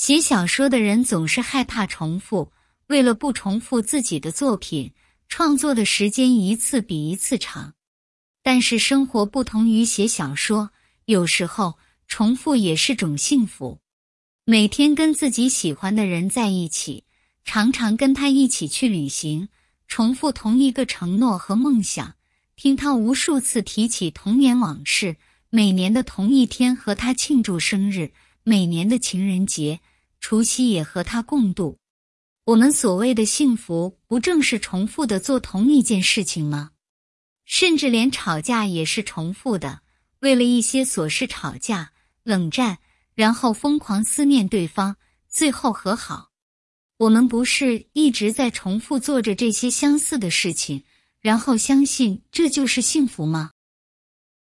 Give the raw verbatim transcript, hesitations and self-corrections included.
写小说的人总是害怕重复，为了不重复自己的作品，创作的时间一次比一次长。但是生活不同于写小说，有时候重复也是种幸福。每天跟自己喜欢的人在一起，常常跟他一起去旅行，重复同一个承诺和梦想，听他无数次提起童年往事，每年的同一天和他庆祝生日，每年的情人节、除夕也和他共度。我们所谓的幸福，不正是重复的做同一件事情吗？甚至连吵架也是重复的，为了一些琐事吵架、冷战，然后疯狂思念对方，最后和好。我们不是一直在重复做着这些相似的事情，然后相信这就是幸福吗？